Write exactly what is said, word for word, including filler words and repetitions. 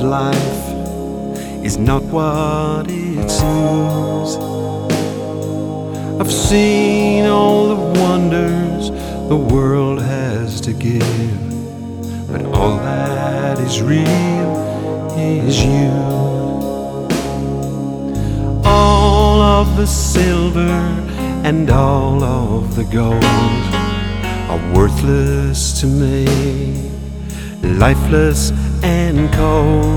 life is not what it seems. I've seen all the wonders the world has to give, but all that is real is you. All of the silver and all of the gold are worthless to me, lifeless and cold.